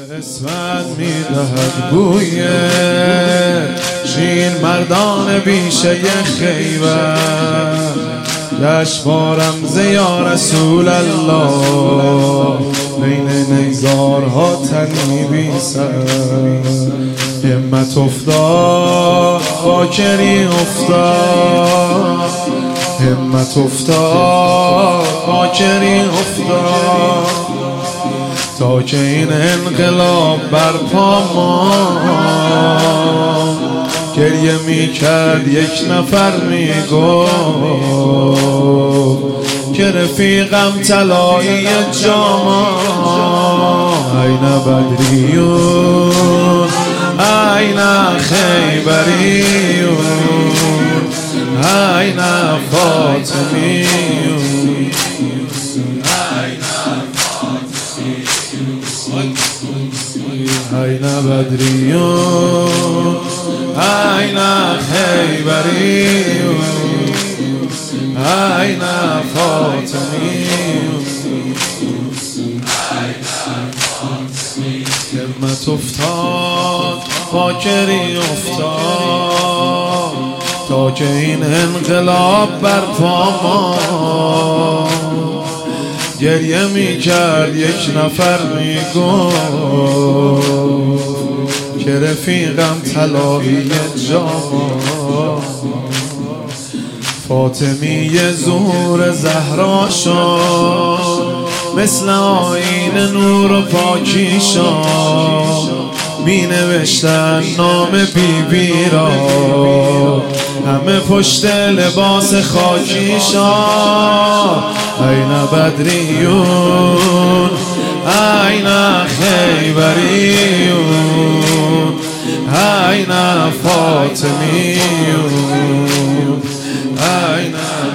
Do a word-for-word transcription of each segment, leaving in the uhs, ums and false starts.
اسمت میدهد بوی شین مردان بیشه خیبر جشنوارم زیا رسول الله بین نیزارها تن میبیسد همت افتاد باکری افتاد همت افتاد باکری افتاد تا که این انقلاب برپا ماند گریه میکرد یک نفر میگفت که رفیقم طلایی جاما این بدریون این خیبریون این فاطمیون این بدریون این خیبریون این فاطمیون همت افتاد باکری افتاد تا که این انقلاب برپا ماند گریه میکرد یک نفر میگفت که رفیقم طلایی جاما فاطمی زور زهرا شد مثل آیین نور و پاکی شد می نوشتن نام بی بی را همه پشت لباس خاکی شد این بدریون این خیبریون این فاطمیون این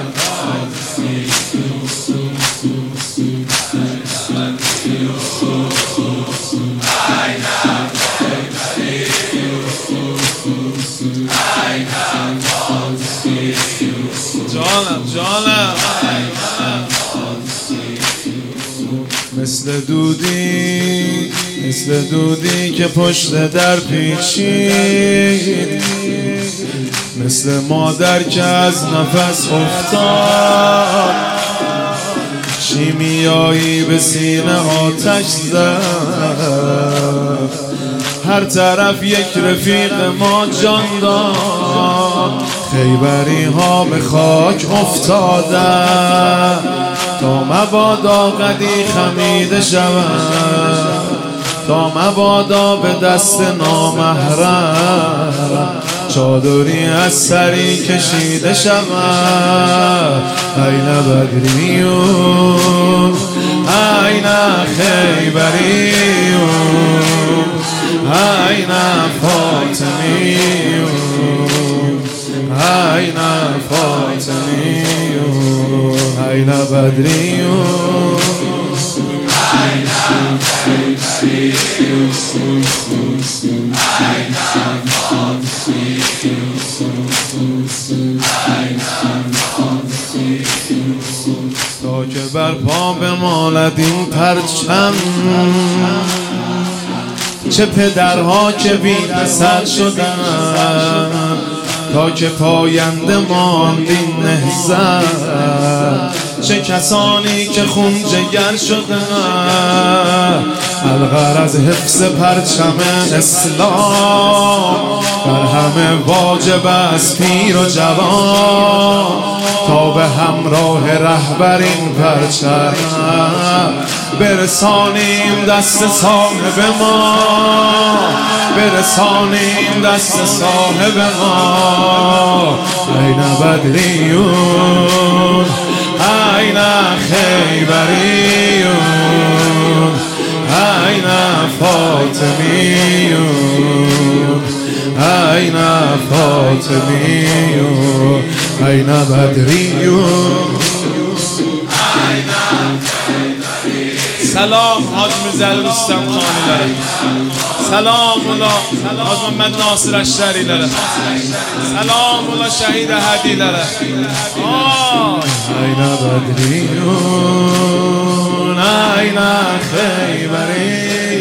جانم جانم مثل دودی مثل دودی که پشت در پیچید مثل مادر که از نفس افتاد شیمیایی به سینه آتش زد هر طرف یک رفیق ما جان داد خیبری ها به خاک افتادن تا مبادا قدی خمیده شود تا مبادا به دست نامحرم چادری از سری کشیده شود این بدریون این خیبریون این فاطمیون این فاطمیون این بدریون این خیبریون این تا که بر پا بماند این پرچم چه پدرها که بی پسر شدن تا که پاینده ماند این نهضت چه کسانی که خون جگر شدن الغرض حفظ پرچم اسلام بر همه واجب است پیر و جوان تا به همراه رهبر این پرچم برسانیم دست صاحب ما برسانیم دست صاحب ما این بدریون این خیبریون این فاطمیون این فاطمیون این بدریون سلام حاج میرزا رستم خانی لره سلام مولا حاج محمد ناصر اشتری لره سلام مولا شهید هدی لره این بدریون این خیبری